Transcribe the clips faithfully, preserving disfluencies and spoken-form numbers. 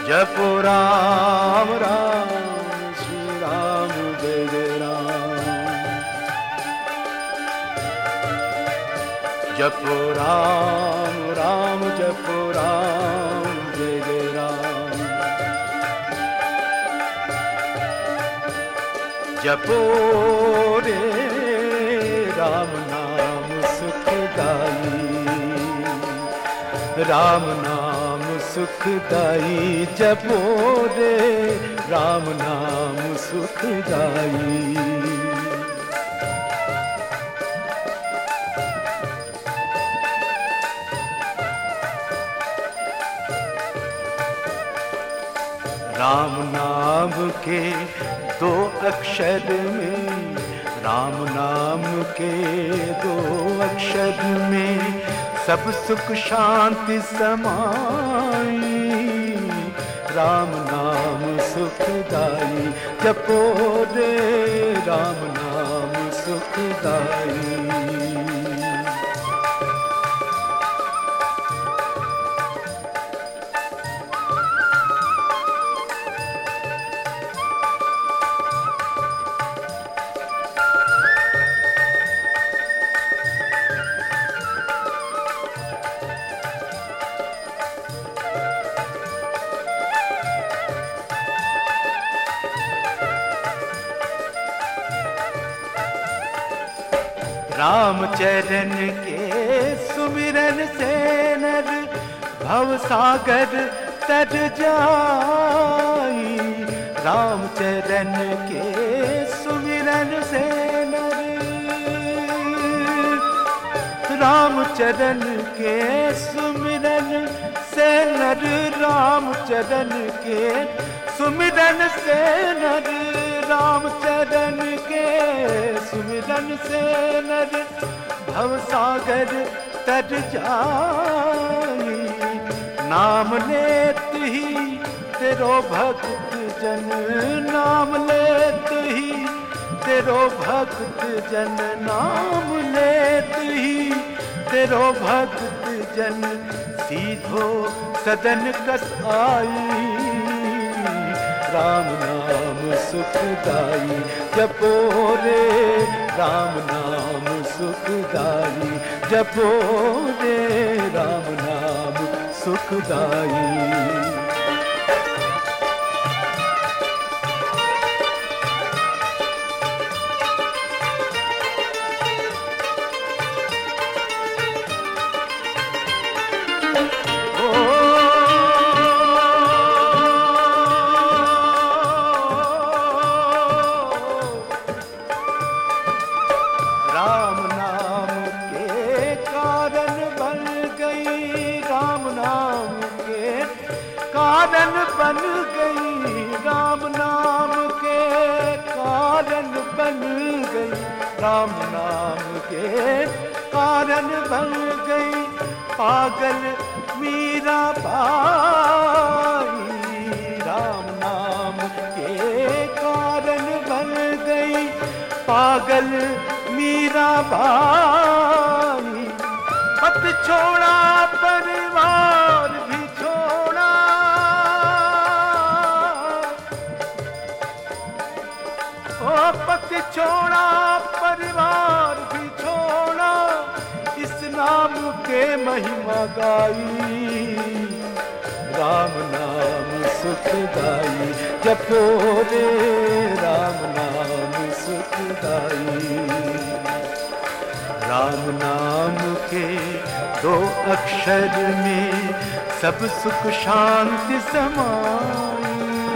जपो राम राम श्री राम जय जय राम। जपो राम राम जपो राम जय जय राम। जपो रे राम नाम सुखदाई, राम नाम सुखदाई। जपो रे राम नाम सुखदाई। राम नाम के दो अक्षर में, राम नाम के दो अक्षर में सब सुख शांति समाई। राम नाम सुखदाई। जपो रे राम नाम सुखदाई। राम चरण के सुमिरन से नर भव सागर तर जाई। राम चरण के सुमिरन से नर, राम चरण के सुमिरन से नर, राम चरण के सुमिरन से नर, राम चरण के सुमिरन से नर भव सागर तर जाई। नाम लेत ही तेरो भक्त जन, नाम लेत ही तेरो भक्त जन, नाम लेत ही तेरो भक्त जन सीधो सदन कस आई। राम नाम सुखदाई। जपो रे राम नाम सुखदाई। जपो रे राम नाम सुखदाई। राम नाम के कारण बन गई, राम नाम के कारण बन गई, राम नाम के कारण बन गई, राम नाम के कारण बन गई पागल मीरा बाई। राम नाम के कारण बन गई पागल मीरा बाई। पत छोड़ा परिवार भी छोड़ा, ओ पत छोड़ा परिवार भी छोड़ा, इस नाम के महिमा गाई। राम नाम सुखदाई। जपो रे राम नाम सुखदाई। राम नाम के दो अक्षर में सब सुख शांति समाई।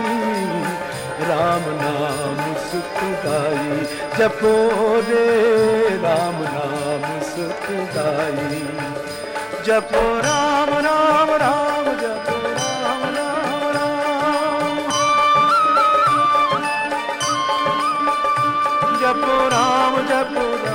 राम नाम सुखदाई। जपो रे राम नाम सुखदाई। जपो राम राम राम जपो राम राम राम। जपो राम जपो राम।